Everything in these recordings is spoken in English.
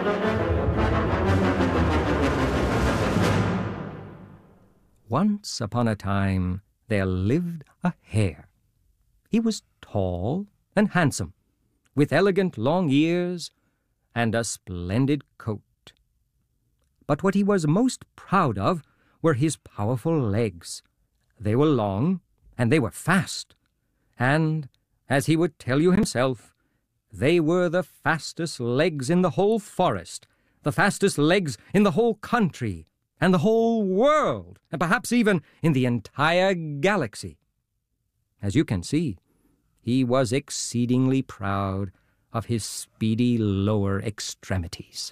Once upon a time, there lived a hare. He was tall and handsome, with elegant long ears and a splendid coat. But what he was most proud of were his powerful legs. They were long and they were fast, and, as he would tell you himself, they were the fastest legs in the whole forest, the fastest legs in the whole country, and the whole world, and perhaps even in the entire galaxy. As you can see, he was exceedingly proud of his speedy lower extremities.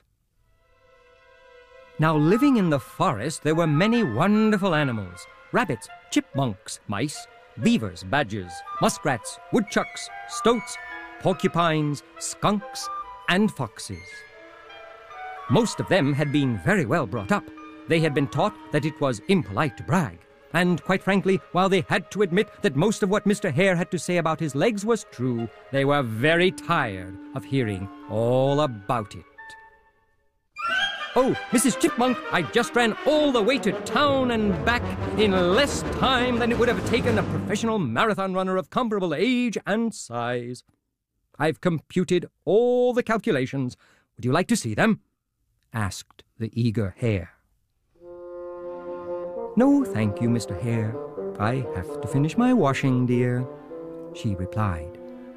Now, living in the forest, there were many wonderful animals: rabbits, chipmunks, mice, beavers, badgers, muskrats, woodchucks, stoats, porcupines, skunks, and foxes. Most of them had been very well brought up. They had been taught that it was impolite to brag. And quite frankly, while they had to admit that most of what Mr. Hare had to say about his legs was true, they were very tired of hearing all about it. "Oh, Mrs. Chipmunk, I just ran all the way to town and back in less time than it would have taken a professional marathon runner of comparable age and size. I've computed all the calculations. Would you like to see them?" asked the eager hare. "No, thank you, Mr. Hare. I have to finish my washing, dear," she replied.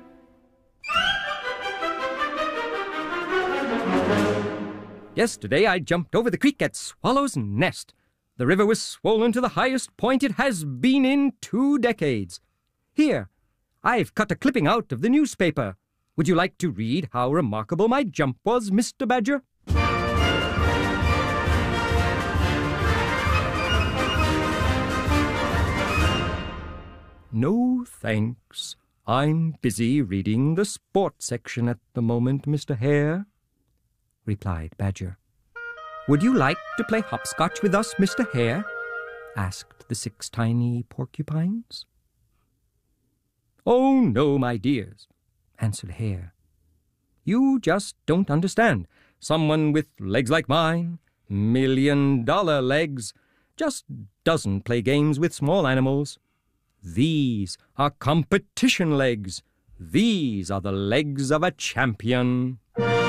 "Yesterday I jumped over the creek at Swallow's Nest. The river was swollen to the highest point it has been in 2 decades. Here, I've cut a clipping out of the newspaper. Would you like to read how remarkable my jump was, Mr. Badger?" "No, thanks. I'm busy reading the sports section at the moment, Mr. Hare," replied Badger. "Would you like to play hopscotch with us, Mr. Hare?" asked the 6 tiny porcupines. "Oh, no, my dears," answered Hare. "You just don't understand. Someone with legs like mine, $1,000,000 legs, just doesn't play games with small animals. These are competition legs. These are the legs of a champion."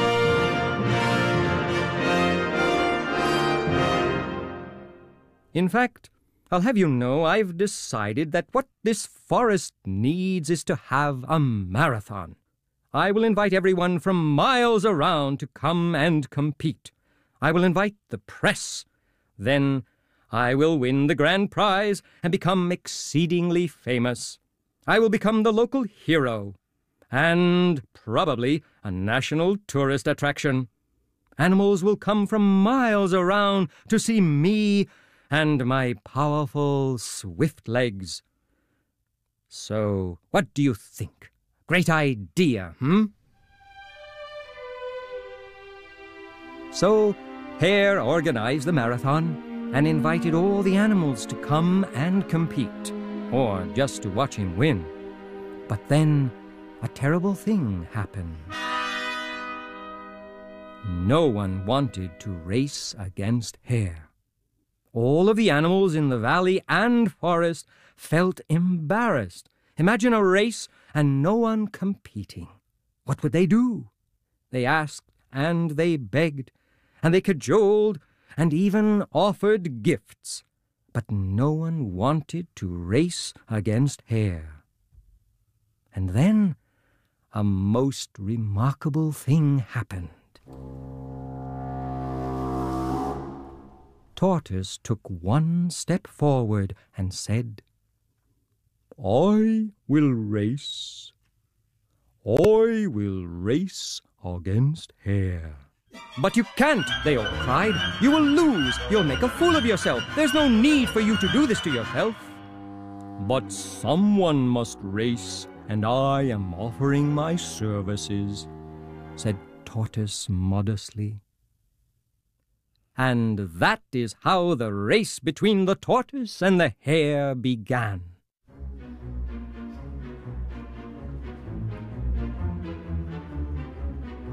In fact, I'll have you know I've decided that what this forest needs is to have a marathon. I will invite everyone from miles around to come and compete. I will invite the press. Then I will win the grand prize and become exceedingly famous. I will become the local hero and probably a national tourist attraction. Animals will come from miles around to see me and my powerful, swift legs. So, what do you think? Great idea, So, Hare organized the marathon and invited all the animals to come and compete, or just to watch him win. But then a terrible thing happened. No one wanted to race against Hare. All of the animals in the valley and forest felt embarrassed. Imagine a race and no one competing. What would they do? They asked and they begged and they cajoled and even offered gifts, but no one wanted to race against Hare. And then a most remarkable thing happened. Tortoise took one step forward and said, "I will race. I will race against Hare." "But you can't," they all cried. "You will lose. You'll make a fool of yourself. There's no need for you to do this to yourself." "But someone must race, and I am offering my services," said Tortoise modestly. And that is how the race between the tortoise and the hare began.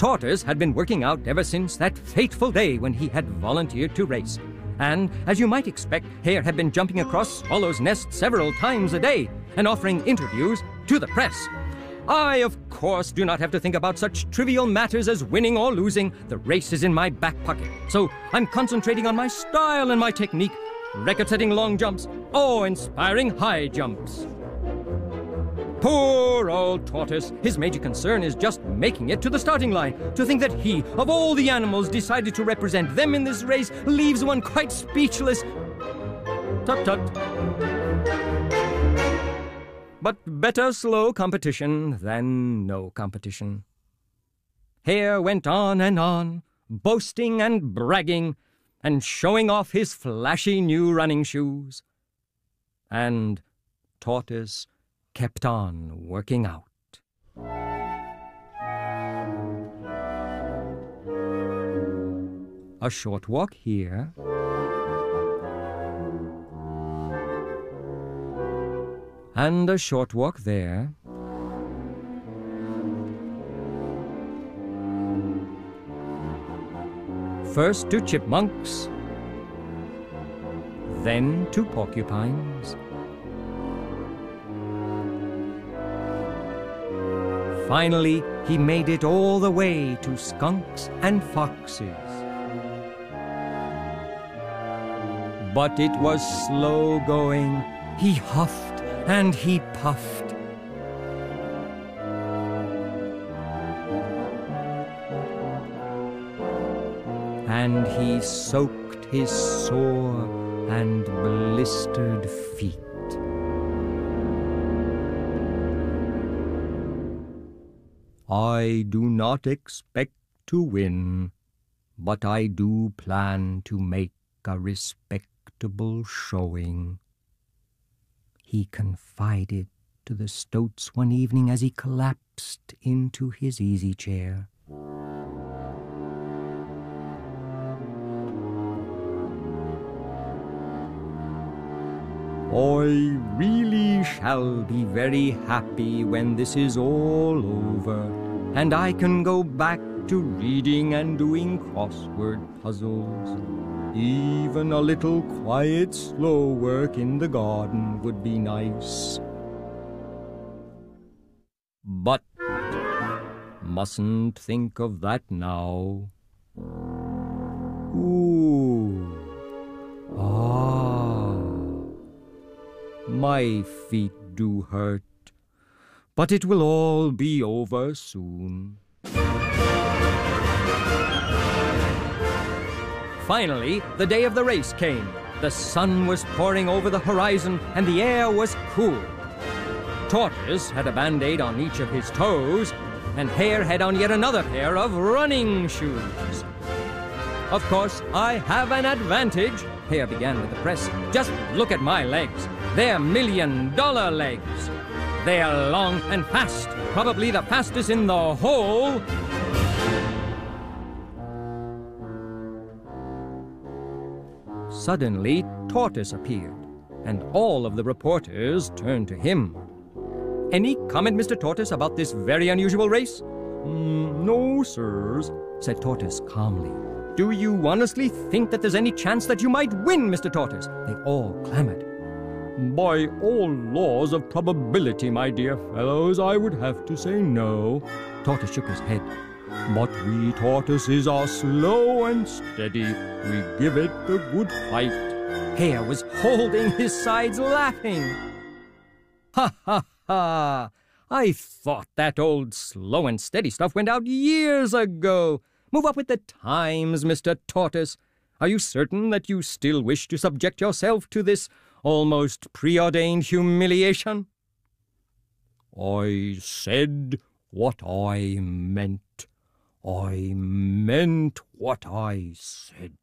Tortoise had been working out ever since that fateful day when he had volunteered to race. And, as you might expect, Hare had been jumping across Swallow's Nest several times a day and offering interviews to the press. I, of course, do not have to think about such trivial matters as winning or losing. The race is in my back pocket, so I'm concentrating on my style and my technique, record-setting long jumps, awe-inspiring high jumps. Poor old Tortoise. His major concern is just making it to the starting line. To think that he, of all the animals, decided to represent them in this race leaves one quite speechless. Tut-tut. But better slow competition than no competition. Hare went on, boasting and bragging, and showing off his flashy new running shoes. And Tortoise kept on working out. A short walk here. And a short walk there. First to chipmunks, then to porcupines. Finally, he made it all the way to skunks and foxes. But it was slow going. He huffed and he puffed. And he soaked his sore and blistered feet. I do not expect to win, but I do plan to make a respectable showing, he confided to the Stoats one evening as he collapsed into his easy chair. I really shall be very happy when this is all over, and I can go back to reading and doing crossword puzzles. Even a little quiet, slow work in the garden would be nice. But mustn't think of that now. Ooh. My feet do hurt, but it will all be over soon. Finally, the day of the race came. The sun was pouring over the horizon and the air was cool. Tortoise had a band-aid on each of his toes, and Hare had on yet another pair of running shoes. Of course, I have an advantage, Hare began with the press. Just look at my legs. They're million-dollar legs. They're long and fast, probably the fastest in the whole. Suddenly, Tortoise appeared, and all of the reporters turned to him. Any comment, Mr. Tortoise, about this very unusual race? No, sirs, said Tortoise calmly. Do you honestly think that there's any chance that you might win, Mr. Tortoise? They all clamored. By all laws of probability, my dear fellows, I would have to say no. Tortoise shook his head. But we tortoises are slow and steady. We give it the good fight. Hare was holding his sides laughing. Ha, ha, ha! I thought that old slow and steady stuff went out years ago. Move up with the times, Mr. Tortoise. Are you certain that you still wish to subject yourself to this almost preordained humiliation? I said what I meant. I meant what I said.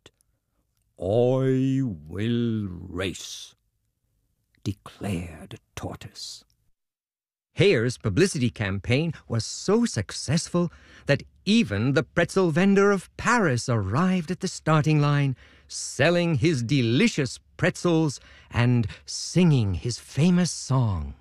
I will race, declared Tortoise. Hare's publicity campaign was so successful that even the pretzel vendor of Paris arrived at the starting line, selling his delicious pretzels and singing his famous song.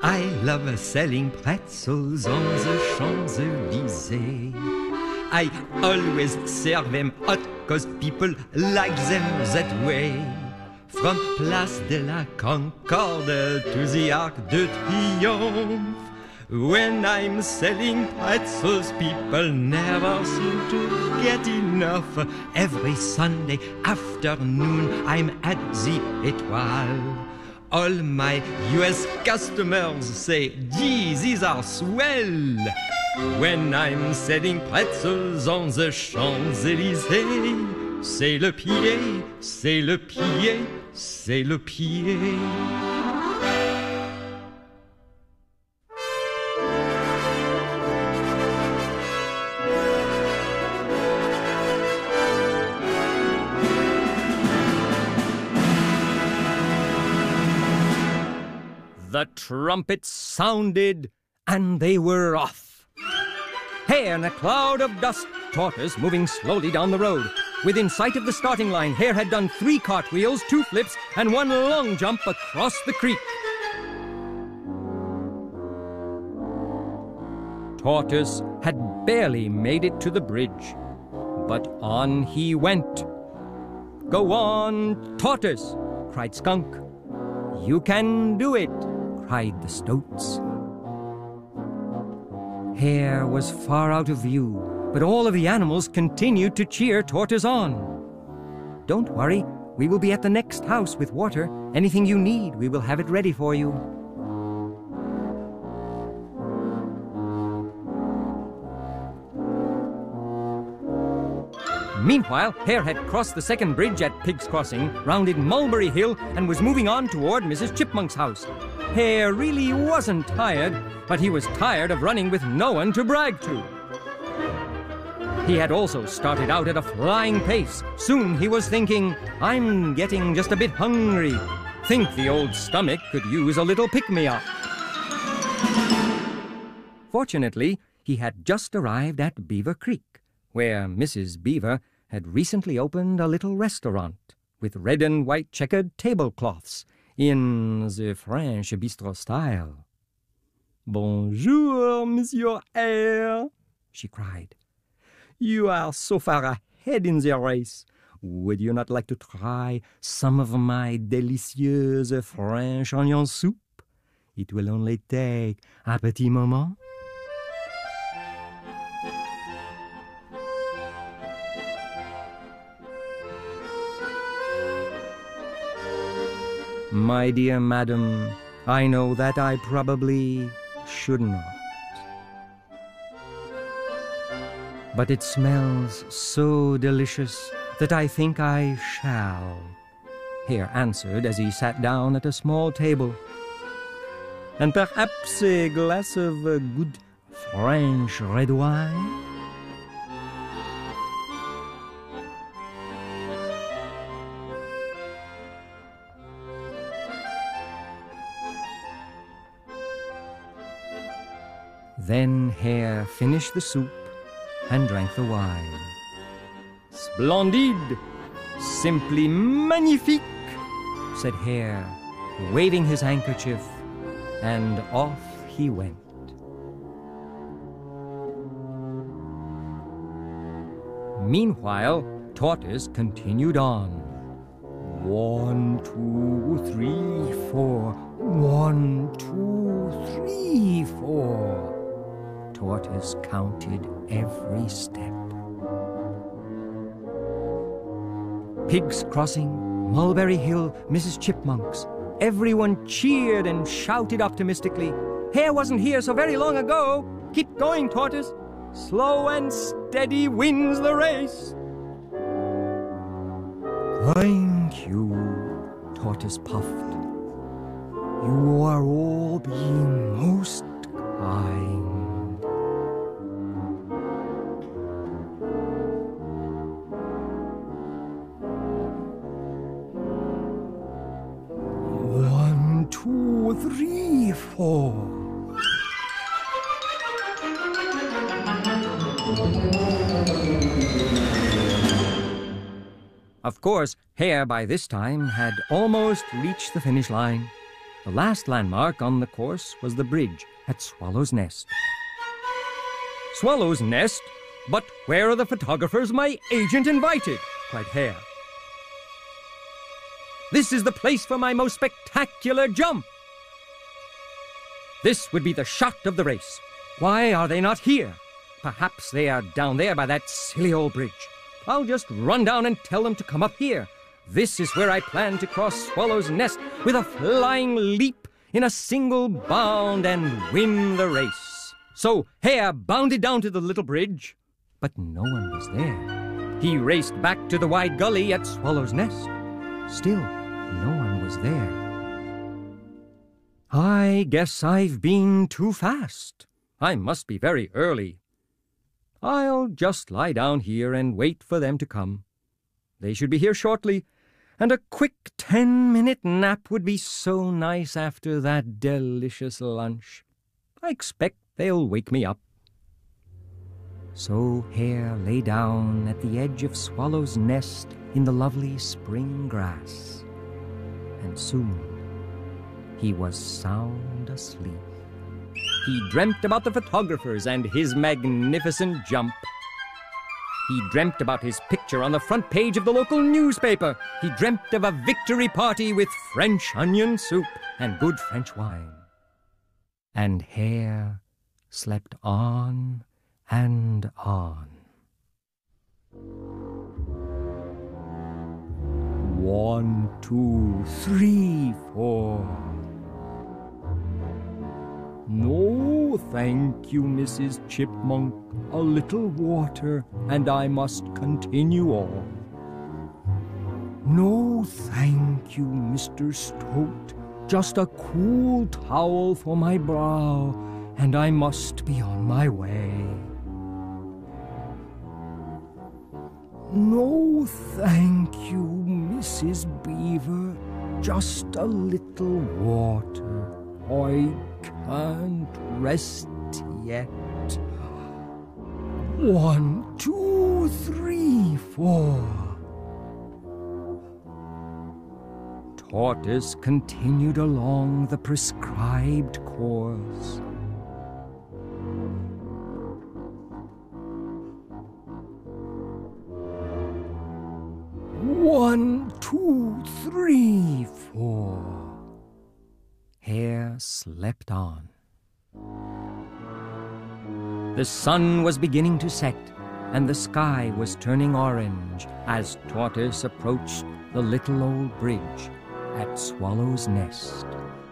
I love selling pretzels on the Champs-Élysées. I always serve them hot, 'cause people like them that way. From Place de la Concorde to the Arc de Triomphe, when I'm selling pretzels, people never seem to get enough. Every Sunday afternoon, I'm at the Étoile. All my US customers say, gee, these are swell. When I'm selling pretzels on the Champs-Élysées, c'est le pied, c'est le pied, c'est le pied. The trumpets sounded, and they were off. Hare in a cloud of dust, Tortoise moving slowly down the road. Within sight of the starting line, Hare had done 3 cartwheels, 2 flips, and 1 long jump across the creek. Tortoise had barely made it to the bridge, but on he went. "Go on, Tortoise!" cried Skunk. "You can do it!" cried the Stoats. Hare was far out of view, but all of the animals continued to cheer Tortoise on. "Don't worry, we will be at the next house with water. Anything you need, we will have it ready for you." Meanwhile, Hare had crossed the second bridge at Pig's Crossing, rounded Mulberry Hill, and was moving on toward Mrs. Chipmunk's house. Hare really wasn't tired, but he was tired of running with no one to brag to. He had also started out at a flying pace. Soon he was thinking, "I'm getting just a bit hungry. Think the old stomach could use a little pick-me-up." Fortunately, he had just arrived at Beaver Creek, where Mrs. Beaver had recently opened a little restaurant with red and white checkered tablecloths in the French bistro style. "Bonjour, Monsieur Hare," she cried. "You are so far ahead in the race. Would you not like to try some of my delicious French onion soup? It will only take un petit moment." "My dear madam, I know that I probably should not. But it smells so delicious that I think I shall," Hare answered as he sat down at a small table. "And perhaps a glass of good French red wine?" Then Hare finished the soup and drank the wine. "Splendide! Simply magnifique!" said Hare, waving his handkerchief, and off he went. Meanwhile, Tortoise continued on. 1, 2, 3, 4. 1, 2, 3, 4. Tortoise counted every step. Pig's Crossing, Mulberry Hill, Mrs. Chipmunk's. Everyone cheered and shouted optimistically. "Hare wasn't here so very long ago. Keep going, Tortoise. Slow and steady wins the race." "Thank you," Tortoise puffed. "You are all being most kind." "1, 2, 3, 4. Of course, Hare by this time had almost reached the finish line. The last landmark on the course was the bridge at Swallow's Nest. Swallow's Nest? But where are the photographers my agent invited? Cried Hare. This is the place for my most spectacular jump. This would be the shot of the race. Why are they not here? Perhaps they are down there by that silly old bridge. I'll just run down and tell them to come up here. This is where I plan to cross Swallow's Nest with a flying leap in a single bound and win the race. So Hare bounded down to the little bridge, but no one was there. He raced back to the wide gully at Swallow's Nest. Still, no one was there. I guess I've been too fast. I must be very early. I'll just lie down here and wait for them to come. They should be here shortly, and a quick 10-minute nap would be so nice after that delicious lunch. I expect they'll wake me up. So Hare lay down at the edge of Swallow's Nest in the lovely spring grass, and soon he was sound asleep. He dreamt about the photographers and his magnificent jump. He dreamt about his picture on the front page of the local newspaper. He dreamt of a victory party with French onion soup and good French wine. And Hare slept on and on. 1, 2, 3, 4. No, thank you, Mrs. Chipmunk. A little water, and I must continue on. No, thank you, Mr. Stoat. Just a cool towel for my brow, and I must be on my way. No, thank you, Mrs. Beaver. Just a little water. I can't rest yet. 1, 2, 3, 4. Tortoise continued along the prescribed course. One, 2, 3, 4. Hare slept on. The sun was beginning to set, and the sky was turning orange as Tortoise approached the little old bridge at Swallow's Nest.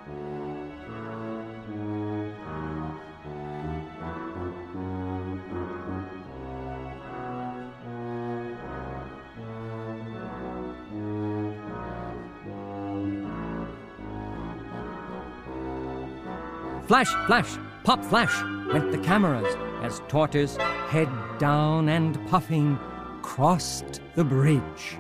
Flash, flash, pop, flash went the cameras as Tortoise, head down and puffing, crossed the bridge.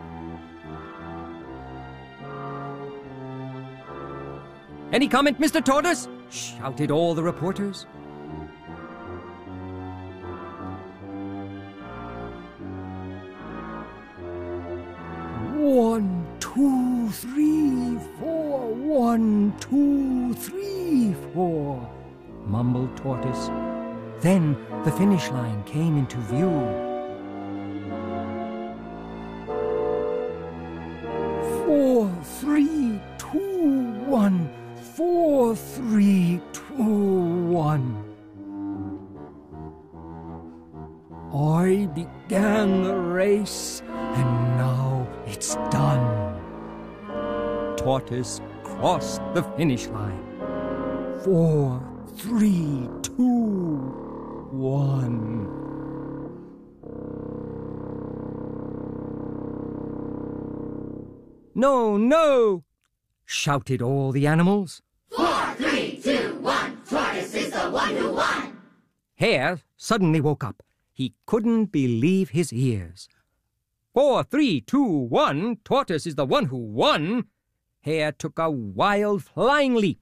Any comment, Mr. Tortoise? Shouted all the reporters. One, 2, 3, 4. 1, 2, 3, 4. Mumbled Tortoise. Then the finish line came into view. 4, 3, 2, 1. 4, 3, 2, 1. I began the race, and now it's done. Tortoise crossed the finish line. 4, 3, 2, 1. No, no! Shouted all the animals. 4, 3, 2, 1. Tortoise is the one who won. Hare suddenly woke up. He couldn't believe his ears. 4, 3, 2, 1. Tortoise is the one who won. Hare took a wild flying leap.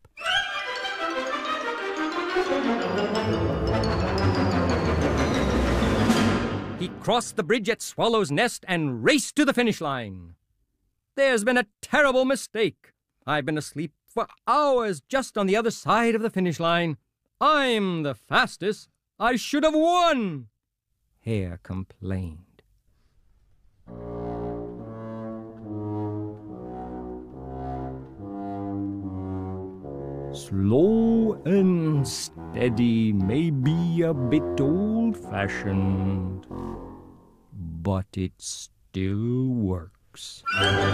He crossed the bridge at Swallow's Nest and raced to the finish line. There's been a terrible mistake. I've been asleep for hours just on the other side of the finish line. I'm the fastest. I should have won, Hare complained. Slow and steady may be a bit old-fashioned, but it still works.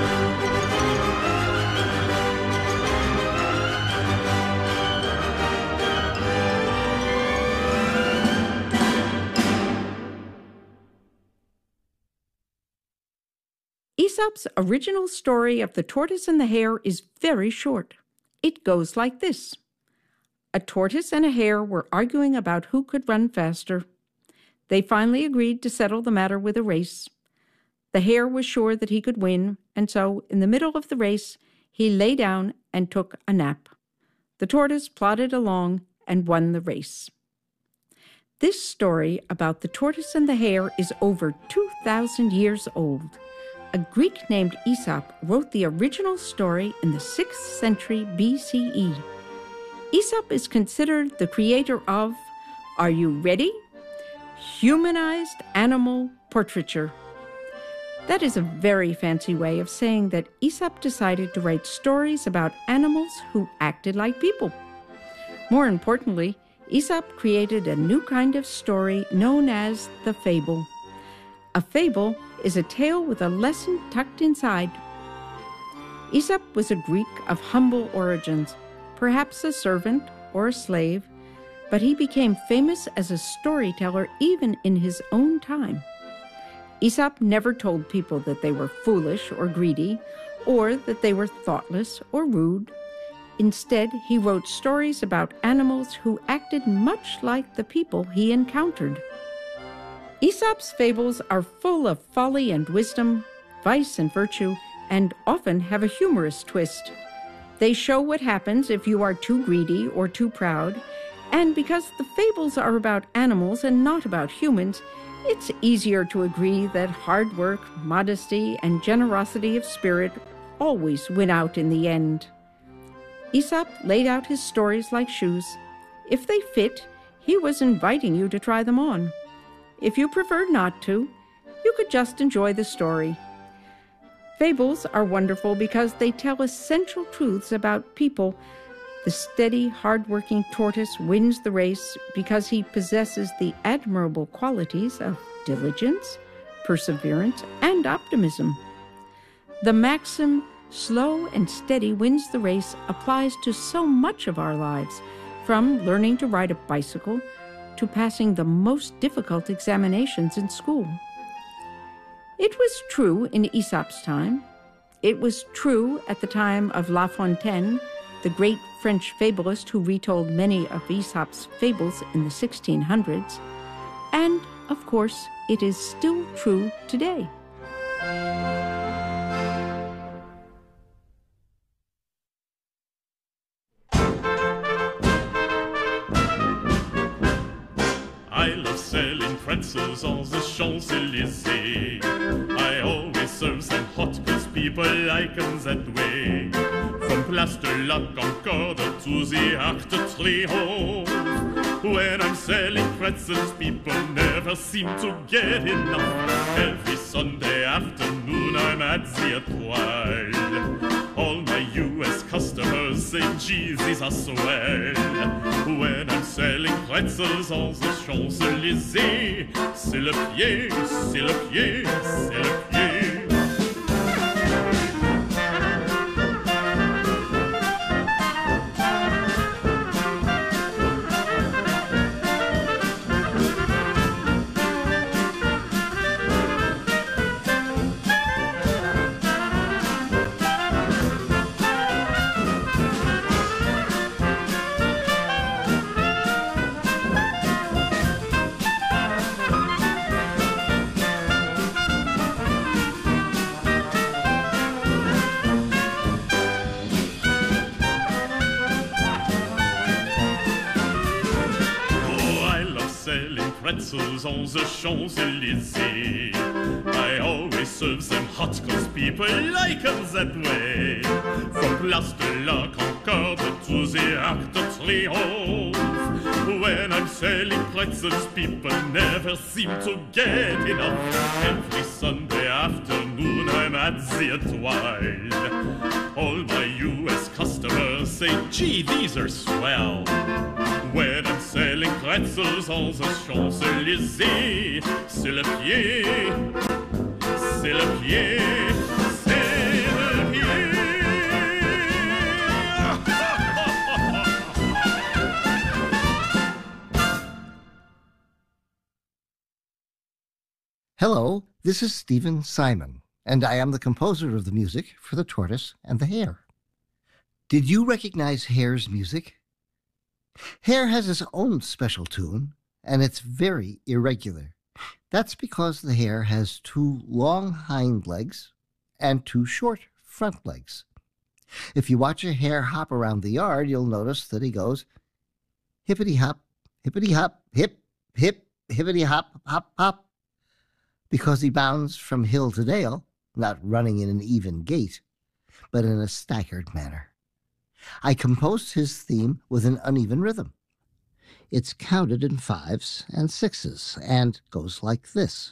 Aesop's original story of the tortoise and the hare is very short. It goes like this. A tortoise and a hare were arguing about who could run faster. They finally agreed to settle the matter with a race. The hare was sure that he could win, and so, in the middle of the race, he lay down and took a nap. The tortoise plodded along and won the race. This story about the tortoise and the hare is over 2,000 years old. A Greek named Aesop wrote the original story in the 6th century BCE. Aesop is considered the creator of, are you ready? Humanized animal portraiture. That is a very fancy way of saying that Aesop decided to write stories about animals who acted like people. More importantly, Aesop created a new kind of story known as the fable. A fable is a tale with a lesson tucked inside. Aesop was a Greek of humble origins, perhaps a servant or a slave, but he became famous as a storyteller even in his own time. Aesop never told people that they were foolish or greedy, or that they were thoughtless or rude. Instead, he wrote stories about animals who acted much like the people he encountered. Aesop's fables are full of folly and wisdom, vice and virtue, and often have a humorous twist. They show what happens if you are too greedy or too proud, and because the fables are about animals and not about humans, it's easier to agree that hard work, modesty, and generosity of spirit always win out in the end. Aesop laid out his stories like shoes. If they fit, he was inviting you to try them on. If you preferred not to, you could just enjoy the story. Fables are wonderful because they tell essential truths about people. The steady, hard-working tortoise wins the race because he possesses the admirable qualities of diligence, perseverance, and optimism. The maxim, slow and steady wins the race, applies to so much of our lives, from learning to ride a bicycle to passing the most difficult examinations in school. It was true in Aesop's time. It was true at the time of La Fontaine, the great French fabulist who retold many of Aesop's fables in the 1600s. And, of course, it is still true today. I love selling pretzels on the Champs-Élysées. I always serve them hot cause people like them that way. From Place de la Concorde to the Arc de Triomphe. When I'm selling pretzels, people never seem to get enough. Every Sunday afternoon I'm at the Étoile. All my US customers say, geez, these are swell. When I'm selling pretzels on the Champs-Élysées, c'est le pied, c'est le pied, c'est le pied. pretzels on the Champs-Élysées. I always serve them hot cause people like them that way. From Place de la Concorde to the Arc de Triomphe. When I'm selling pretzels, people never seem to get enough. Every Sunday afternoon I'm at the Étoile. All my US customers say, gee, these are swell. When I'm selling pretzels on the Champs-Élysées, c'est le pied, c'est le pied, c'est le pied. Hello, this is Stephen Simon, and I am the composer of the music for The Tortoise and the Hare. Did you recognize Hare's music? Hare has his own special tune, and it's very irregular. That's because the hare has 2 long hind legs and 2 short front legs. If you watch a hare hop around the yard, you'll notice that he goes hippity-hop, hippity-hop, hip, hip, hippity-hop, hop, hop, because he bounds from hill to dale, not running in an even gait, but in a staggered manner. I composed his theme with an uneven rhythm. It's counted in 5s and 6s and goes like this.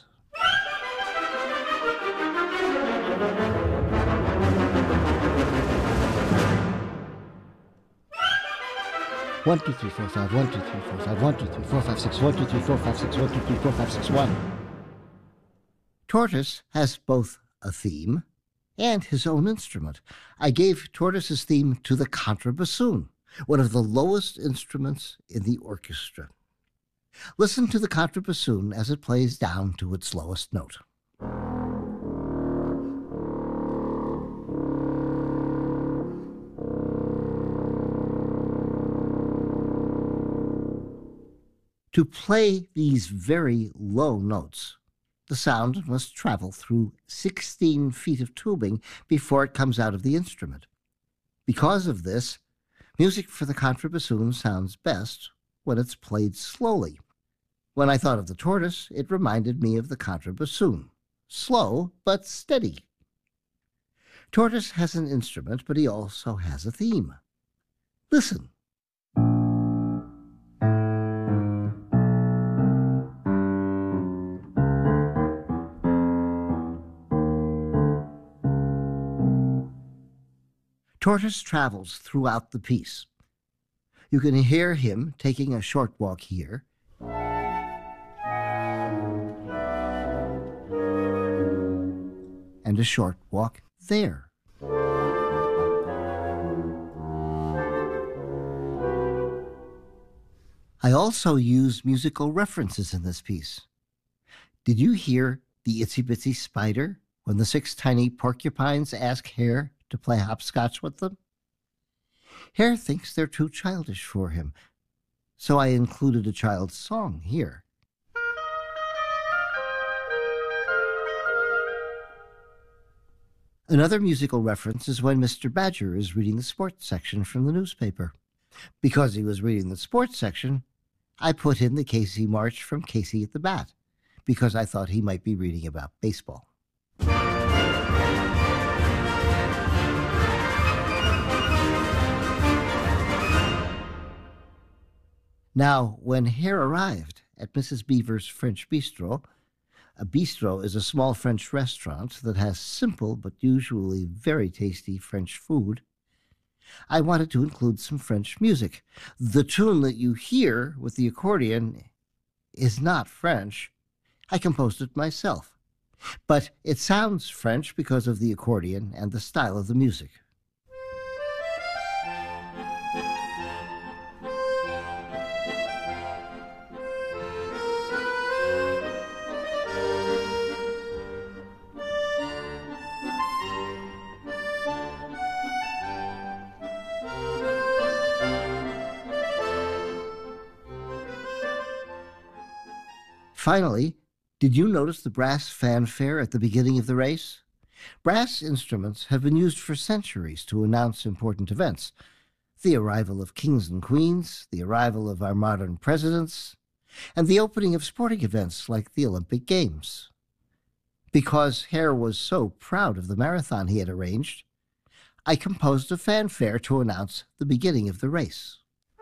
1, 2, 3, 4, 5, 1, 2, 3, 4, 5, 1, 2, 3, 4, 5, 6, 1, 2, 3, 4, 5, 6, 1, 2, 3, 4, 5, 6, 1. Tortoise has both a theme and his own instrument. I gave Tortoise's theme to the contrabassoon, one of the lowest instruments in the orchestra. Listen to the contrabassoon as it plays down to its lowest note. To play these very low notes, the sound must travel through 16 feet of tubing before it comes out of the instrument. Because of this, music for the contrabassoon sounds best when it's played slowly. When I thought of the tortoise, it reminded me of the contrabassoon. Slow, but steady. Tortoise has an instrument, but he also has a theme. Listen. Tortoise travels throughout the piece. You can hear him taking a short walk here, and a short walk there. I also use musical references in this piece. Did you hear the Itsy Bitsy Spider when the 6 tiny porcupines ask Hare to play hopscotch with them? Hare thinks they're too childish for him, so I included a child's song here. Another musical reference is when Mr. Badger is reading the sports section from the newspaper. Because he was reading the sports section, I put in the Casey March from Casey at the Bat, because I thought he might be reading about baseball. Now, when Hare arrived at Mrs. Beaver's French Bistro, a bistro is a small French restaurant that has simple but usually very tasty French food, I wanted to include some French music. The tune that you hear with the accordion is not French. I composed it myself, but it sounds French because of the accordion and the style of the music. Finally, did you notice the brass fanfare at the beginning of the race? Brass instruments have been used for centuries to announce important events. The arrival of kings and queens, the arrival of our modern presidents, and the opening of sporting events like the Olympic Games. Because Hare was so proud of the marathon he had arranged, I composed a fanfare to announce the beginning of the race.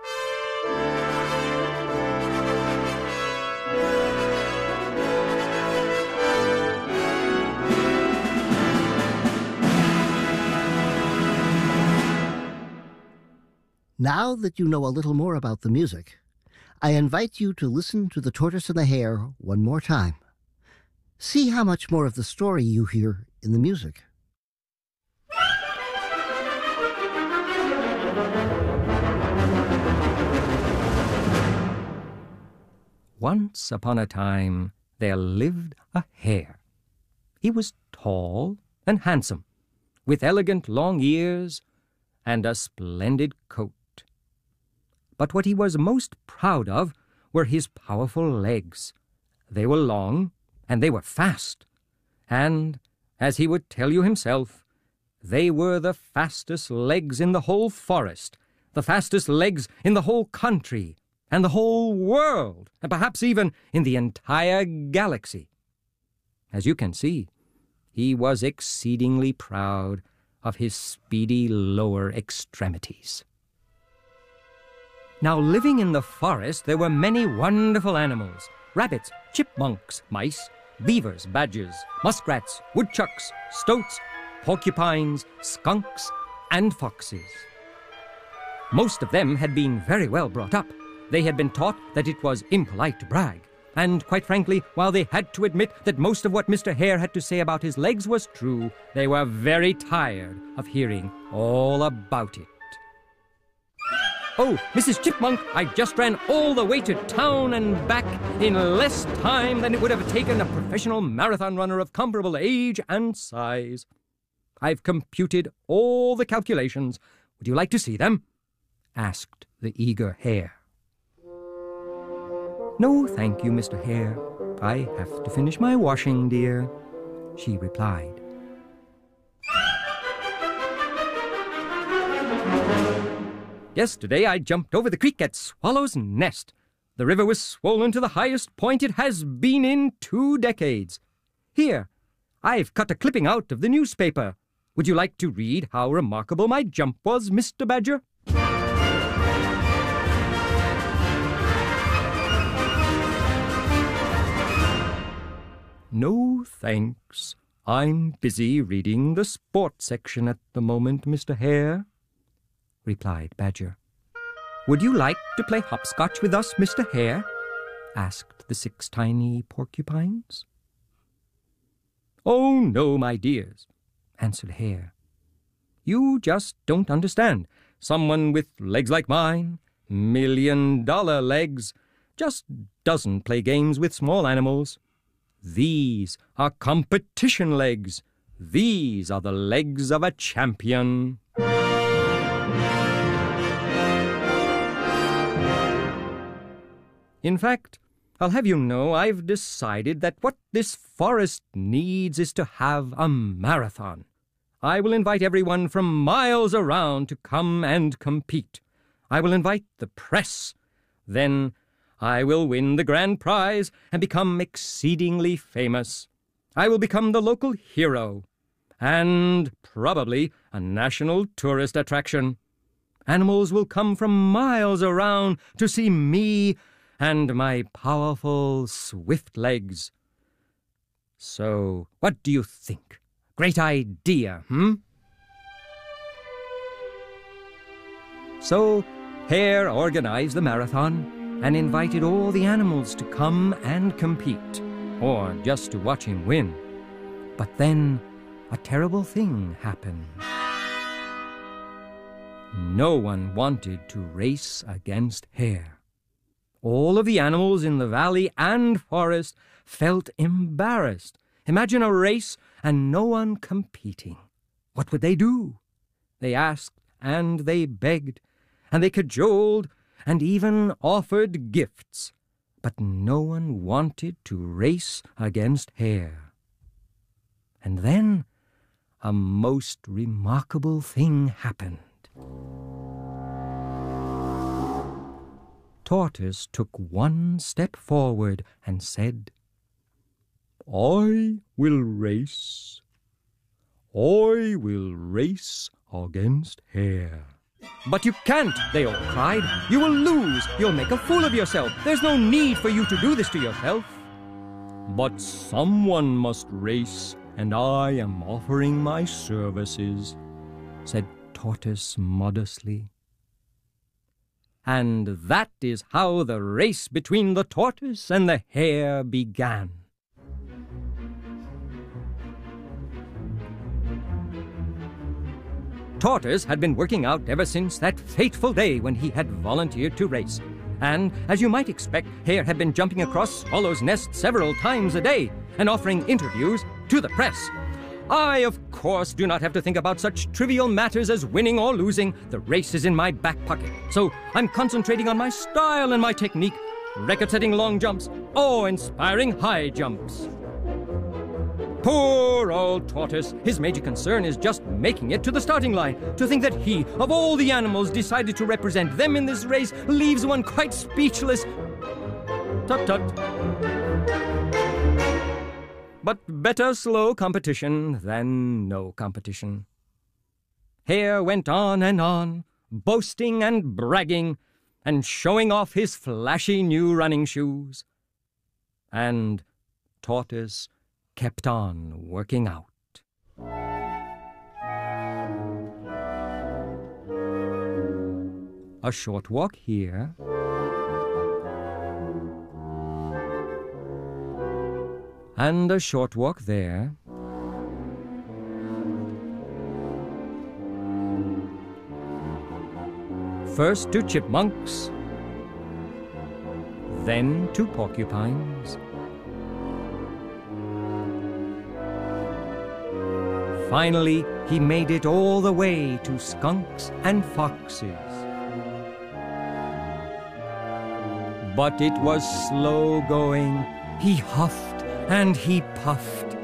Now that you know a little more about the music, I invite you to listen to The Tortoise and the Hare one more time. See how much more of the story you hear in the music. Once upon a time, there lived a hare. He was tall and handsome, with elegant long ears and a splendid coat. But what he was most proud of were his powerful legs. They were long, and they were fast, and, as he would tell you himself, they were the fastest legs in the whole forest, the fastest legs in the whole country, and the whole world, and perhaps even in the entire galaxy. As you can see, he was exceedingly proud of his speedy lower extremities. Now, living in the forest, there were many wonderful animals: rabbits, chipmunks, mice, beavers, badgers, muskrats, woodchucks, stoats, porcupines, skunks, and foxes. Most of them had been very well brought up. They had been taught that it was impolite to brag. And, quite frankly, while they had to admit that most of what Mr. Hare had to say about his legs was true, they were very tired of hearing all about it. "Oh, Mrs. Chipmunk, I just ran all the way to town and back in less time than it would have taken a professional marathon runner of comparable age and size. I've computed all the calculations. Would you like to see them?" asked the eager hare. "No, thank you, Mr. Hare. I have to finish my washing, dear," she replied. "Yesterday I jumped over the creek at Swallow's Nest. The river was swollen to the highest point it has been in 2 decades. Here, I've cut a clipping out of the newspaper. Would you like to read how remarkable my jump was, Mr. Badger?" "No, thanks. I'm busy reading the sports section at the moment, Mr. Hare," replied Badger. "Would you like to play hopscotch with us, Mr. Hare?" asked the 6 tiny porcupines. "Oh, no, my dears," answered Hare. "You just don't understand. Someone with legs like mine, $1,000,000 legs, just doesn't play games with small animals. These are competition legs. These are the legs of a champion." In fact, I'll have you know I've decided that what this forest needs is to have a marathon. I will invite everyone from miles around to come and compete. I will invite the press. Then I will win the grand prize and become exceedingly famous. I will become the local hero and probably a national tourist attraction. Animals will come from miles around to see me and my powerful, swift legs. So, what do you think? Great idea, So, Hare organized the marathon and invited all the animals to come and compete, or just to watch him win. But then a terrible thing happened. No one wanted to race against Hare. All of the animals in the valley and forest felt embarrassed. Imagine a race and no one competing. What would they do? They asked and they begged, and they cajoled and even offered gifts. But no one wanted to race against Hare. And then a most remarkable thing happened. Tortoise took one step forward and said, "I will race. I will race against Hare." "But you can't," they all cried. "You will lose. You'll make a fool of yourself. There's no need for you to do this to yourself." "But someone must race, and I am offering my services," said Tortoise modestly. And that is how the race between the tortoise and the hare began. Tortoise had been working out ever since that fateful day when he had volunteered to race. And, as you might expect, Hare had been jumping across Swallow's nest several times a day and offering interviews to the press. I, of course, do not have to think about such trivial matters as winning or losing. The race is in my back pocket. So I'm concentrating on my style and my technique, record-setting long jumps, awe-inspiring high jumps. Poor old Tortoise. His major concern is just making it to the starting line. To think that he, of all the animals, decided to represent them in this race leaves one quite speechless. Tut-tut. But better slow competition than no competition. Hare went on, boasting and bragging, and showing off his flashy new running shoes. And Tortoise kept on working out. A short walk here. And a short walk there. First to chipmunks, then to porcupines. Finally, he made it all the way to skunks and foxes. But it was slow going. He huffed and he puffed.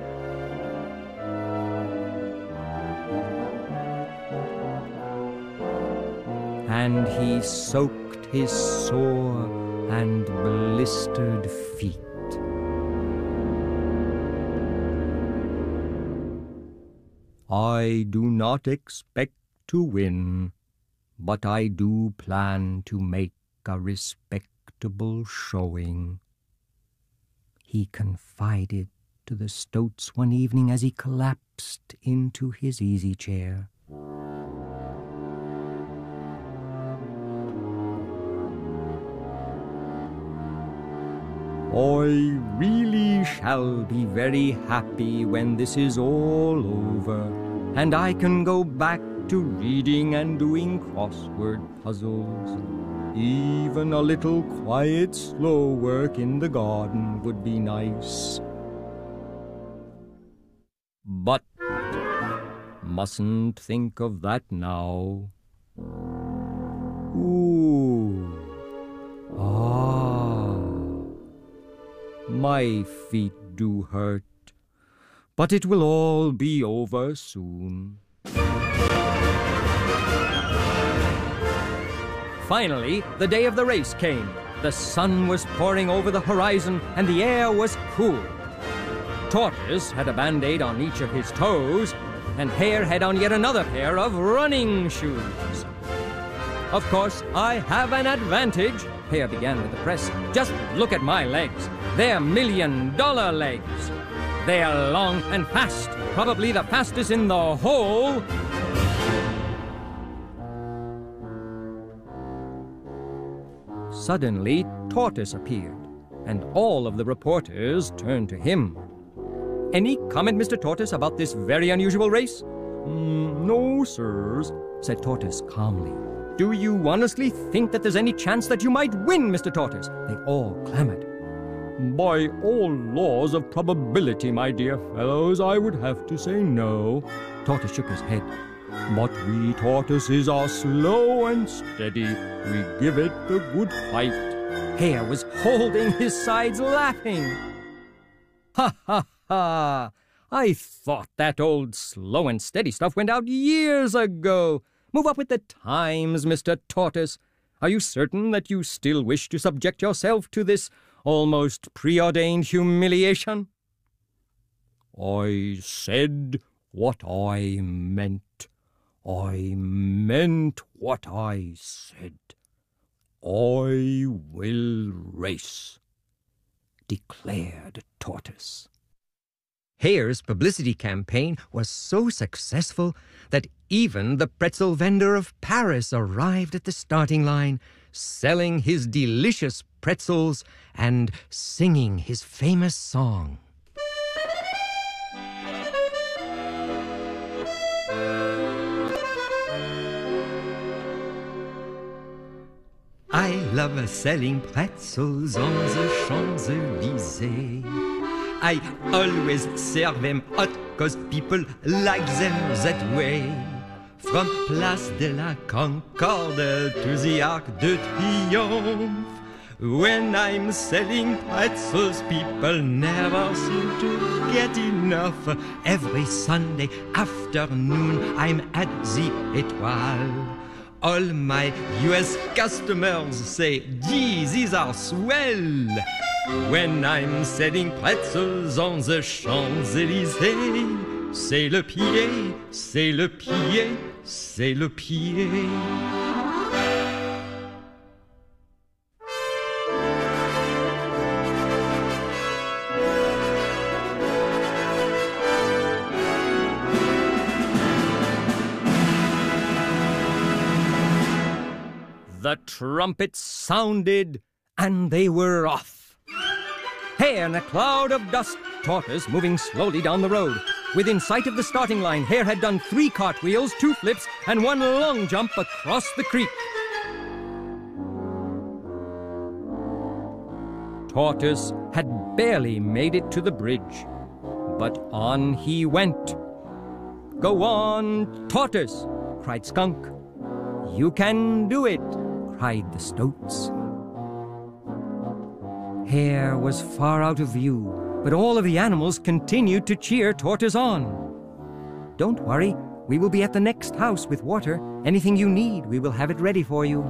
And he soaked his sore and blistered feet. I do not expect to win, but I do plan to make a respectable showing, he confided to the stoats one evening as he collapsed into his easy chair. I really shall be very happy when this is all over, and I can go back to reading and doing crossword puzzles. Even a little quiet, slow work in the garden would be nice. But mustn't think of that now. Ooh. Ah. My feet do hurt, but it will all be over soon. Finally, the day of the race came. The sun was pouring over the horizon, and the air was cool. Tortoise had a band-aid on each of his toes, and Hare had on yet another pair of running shoes. Of course, I have an advantage, Hare began with the press. Just look at my legs. They're million-dollar legs. They are long and fast, probably the fastest in the whole... Suddenly, Tortoise appeared, and all of the reporters turned to him. Any comment, Mr. Tortoise, about this very unusual race? No, sirs, said Tortoise calmly. Do you honestly think that there's any chance that you might win, Mr. Tortoise? They all clamored. By all laws of probability, my dear fellows, I would have to say no. Tortoise shook his head. But we tortoises are slow and steady. We give it a good fight. Hare was holding his sides laughing. Ha, ha, ha! I thought that old slow and steady stuff went out years ago. Move up with the times, Mr. Tortoise. Are you certain that you still wish to subject yourself to this almost preordained humiliation?" "I said what I meant. I meant what I said. I will race," declared Tortoise. Hare's publicity campaign was so successful that even the pretzel vendor of Paris arrived at the starting line, selling his delicious pretzels and singing his famous song. I love selling pretzels on the Champs-Élysées. I always serve them hot, 'cause people like them that way. From Place de la Concorde to the Arc de Triomphe. When I'm selling pretzels, people never seem to get enough. Every Sunday afternoon, I'm at the Étoile. All my US customers say, "Gee, these are swell." When I'm selling pretzels on the Champs-Élysées, c'est le pied, c'est le pied, c'est le pied. The trumpets sounded, and they were off. Hare in a cloud of dust, Tortoise moving slowly down the road. Within sight of the starting line, Hare had done 3 cartwheels, 2 flips, and 1 long jump across the creek. Tortoise had barely made it to the bridge, but on he went. "Go on, Tortoise," cried Skunk. "You can do it," cried the Stoats. Hare was far out of view, but all of the animals continued to cheer Tortoise on. "Don't worry, we will be at the next house with water. Anything you need, we will have it ready for you."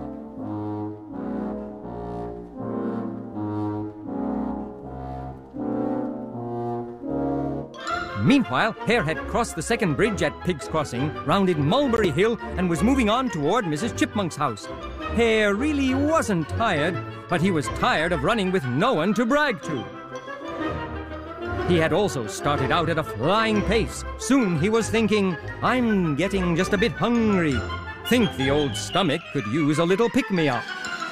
Meanwhile, Hare had crossed the second bridge at Pig's Crossing, rounded Mulberry Hill, and was moving on toward Mrs. Chipmunk's house. Hare really wasn't tired, but he was tired of running with no one to brag to. He had also started out at a flying pace. Soon he was thinking, "I'm getting just a bit hungry. Think the old stomach could use a little pick-me-up."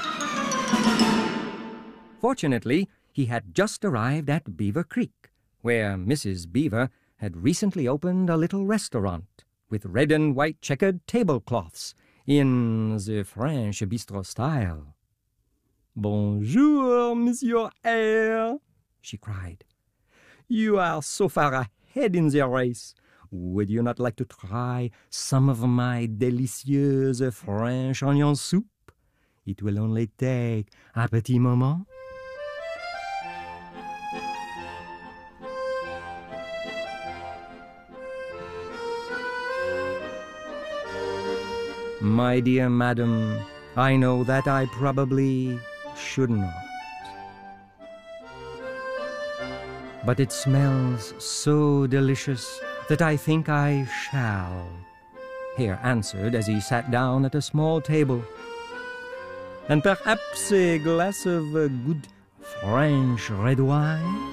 Fortunately, he had just arrived at Beaver Creek, where Mrs. Beaver had recently opened a little restaurant with red and white checkered tablecloths in the French bistro style. "Bonjour, Monsieur Hare," she cried. "You are so far ahead in the race. Would you not like to try some of my delicious French onion soup? It will only take un petit moment." "My dear madam, I know that I probably should not. But it smells so delicious that I think I shall," Hare answered as he sat down at a small table. "And perhaps a glass of good French red wine?"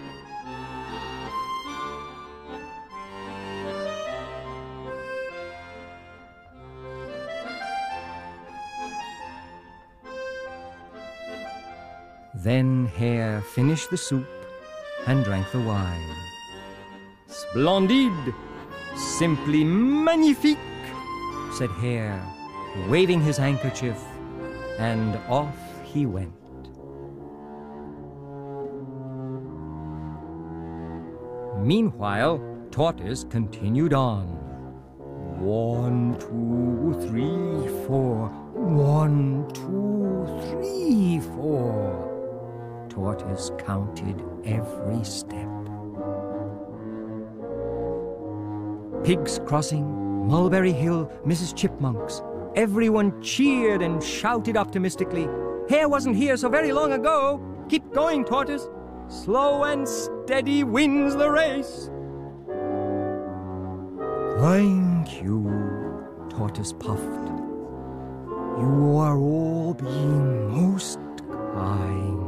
Then Hare finished the soup and drank the wine. "Splendide! Simply magnifique!" said Hare, waving his handkerchief, and off he went. Meanwhile, Tortoise continued on. 1, 2, 3, 4. 1, 2, 3, 4. Tortoise counted every step. Pig's Crossing, Mulberry Hill, Mrs. Chipmunk's, Everyone cheered and shouted optimistically. Hare wasn't here so very long ago. Keep going, Tortoise. Slow and steady wins the race. Thank you, Tortoise puffed. You are all being most kind.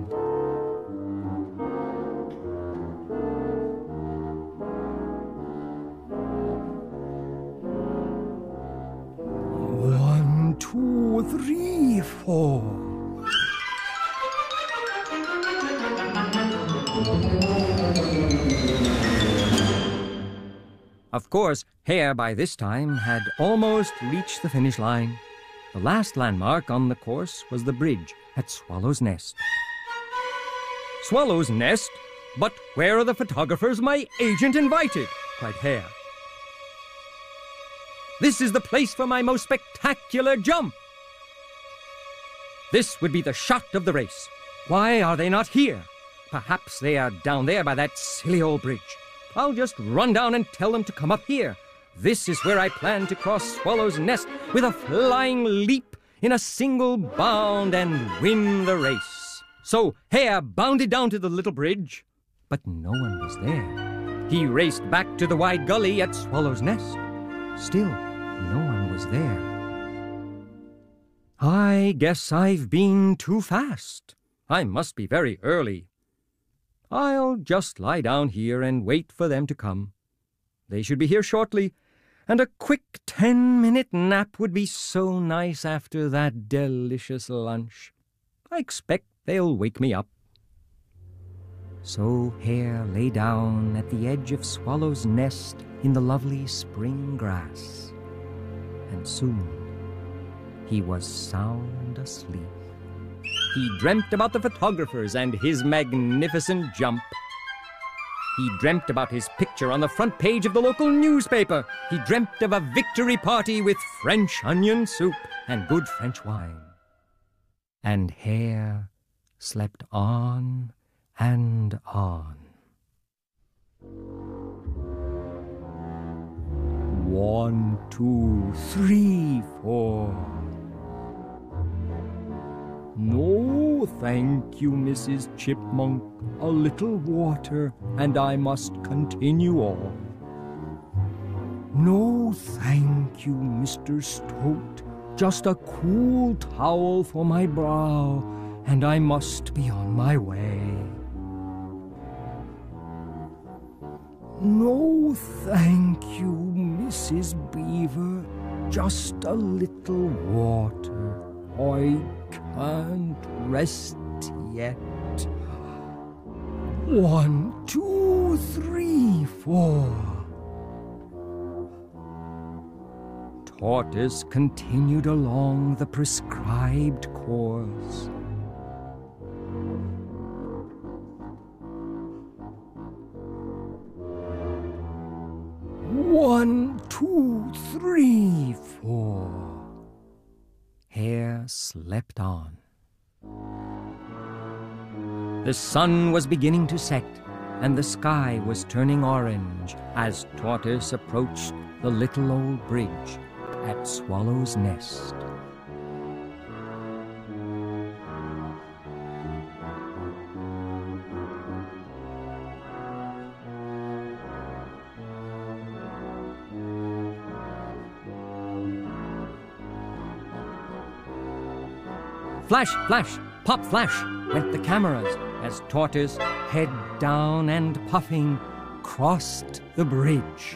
One, two, three, four. Of course, Hare by this time had almost reached the finish line. The last landmark on the course was the bridge at Swallow's Nest. Swallow's Nest? But where are the photographers my agent invited? Cried Hare. This is the place for my most spectacular jump. This would be the shot of the race. Why are they not here? Perhaps they are down there by that silly old bridge. I'll just run down and tell them to come up here. This is where I plan to cross Swallow's Nest with a flying leap in a single bound and win the race. So Hare bounded down to the little bridge, but no one was there. He raced back to the wide gully at Swallow's Nest. Still, no one was there. I guess I've been too fast. I must be very early. I'll just lie down here and wait for them to come. They should be here shortly, and a quick 10-minute nap would be so nice after that delicious lunch. I expect they'll wake me up. So Hare lay down at the edge of Swallow's Nest in the lovely spring grass, and soon he was sound asleep. He dreamt about the photographers and his magnificent jump. He dreamt about his picture on the front page of the local newspaper. He dreamt of a victory party with French onion soup and good French wine. And Hare slept on and on. 1, 2, 3, 4. No, thank you, Mrs. Chipmunk. A little water, and I must continue on. No, thank you, Mr. Stoat. Just a cool towel for my brow, and I must be on my way. No, thank you, Mrs. Beaver. Just a little water. I can't rest yet. 1, 2, 3, 4. Tortoise continued along the prescribed course. One, 2, 3, 4. Hare slept on. The sun was beginning to set, and the sky was turning orange as Tortoise approached the little old bridge at Swallow's Nest. Flash, flash, pop, flash went the cameras as Tortoise, head down and puffing, crossed the bridge.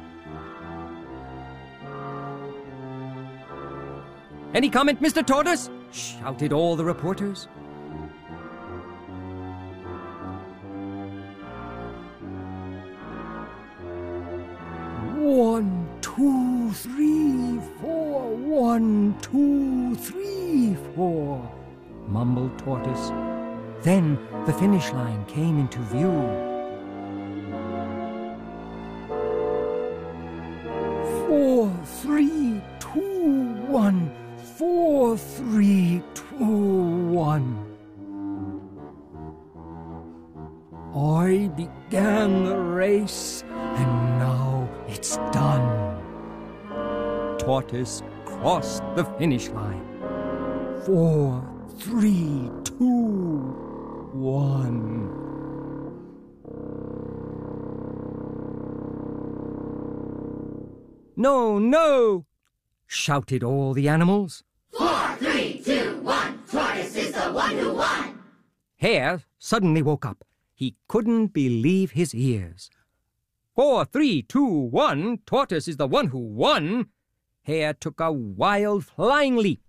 Any comment, Mr. Tortoise? Shouted all the reporters. One, 2, 3, 4. 1, 2, 3, 4. Mumbled Tortoise. Then the finish line came into view. 4, 3, 2, 1. 4, 3, 2, 1. I began the race, and now it's done. Tortoise crossed the finish line. 4, 3, 2, 1. No, no! Shouted all the animals. 4, 3, 2, 1. Tortoise is the one who won. Hare suddenly woke up. He couldn't believe his ears. 4, 3, 2, 1. Tortoise is the one who won. Hare took a wild flying leap.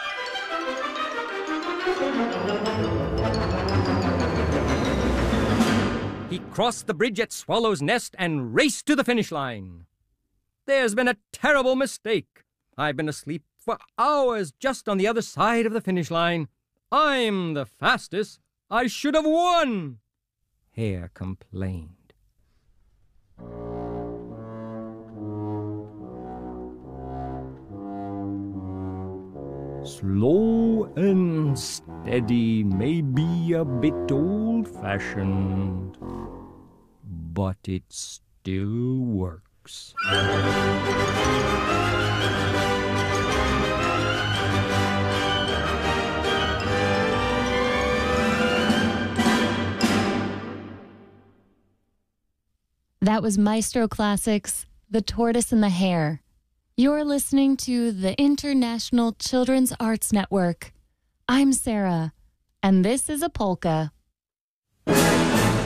He crossed the bridge at Swallow's Nest and raced to the finish line. There's been a terrible mistake. I've been asleep for hours just on the other side of the finish line. I'm the fastest. I should have won, Hare complained. Slow and steady may be a bit old-fashioned, but it still works. That was Maestro Classics, The Tortoise and the Hare. You're listening to the International Children's Arts Network. I'm Sarah, and this is a polka.